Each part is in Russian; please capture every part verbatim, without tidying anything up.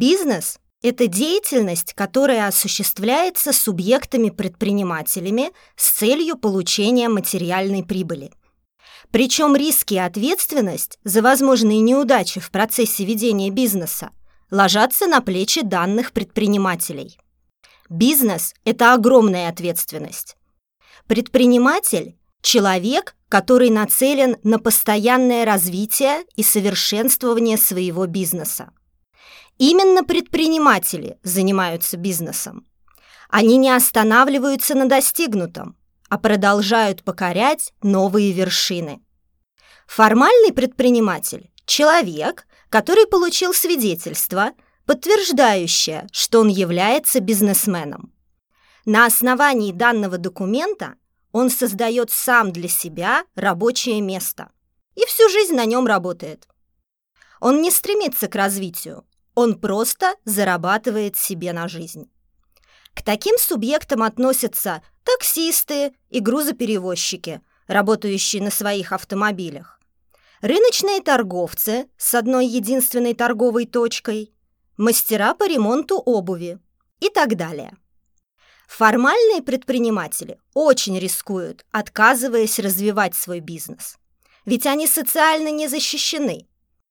Бизнес – это деятельность, которая осуществляется субъектами-предпринимателями с целью получения материальной прибыли. Причем риски и ответственность за возможные неудачи в процессе ведения бизнеса ложатся на плечи данных предпринимателей. Бизнес – это огромная ответственность. Предприниматель – человек, который нацелен на постоянное развитие и совершенствование своего бизнеса. Именно предприниматели занимаются бизнесом. Они не останавливаются на достигнутом, а продолжают покорять новые вершины. Формальный предприниматель – человек, который получил свидетельство, подтверждающее, что он является бизнесменом. На основании данного документа он создает сам для себя рабочее место и всю жизнь на нем работает. Он не стремится к развитию, он просто зарабатывает себе на жизнь. К таким субъектам относятся таксисты и грузоперевозчики, работающие на своих автомобилях, рыночные торговцы с одной единственной торговой точкой, мастера по ремонту обуви и так далее. Формальные предприниматели очень рискуют, отказываясь развивать свой бизнес, ведь они социально не защищены.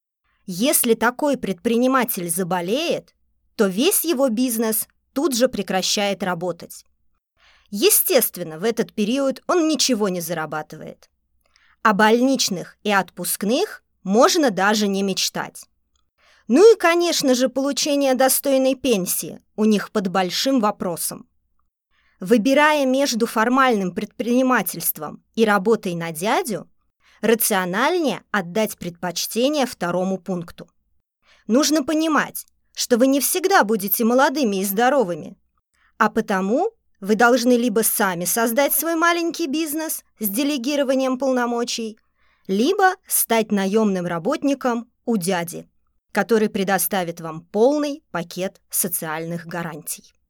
Если такой предприниматель заболеет, то весь его бизнес тут же прекращает работать. Естественно, в этот период он ничего не зарабатывает. О больничных и отпускных можно даже не мечтать. Ну и, конечно же, получение достойной пенсии у них под большим вопросом. Выбирая между формальным предпринимательством и работой на дядю, рациональнее отдать предпочтение второму пункту. Нужно понимать, что вы не всегда будете молодыми и здоровыми, а потому вы должны либо сами создать свой маленький бизнес с делегированием полномочий, либо стать наемным работником у дяди, который предоставит вам полный пакет социальных гарантий.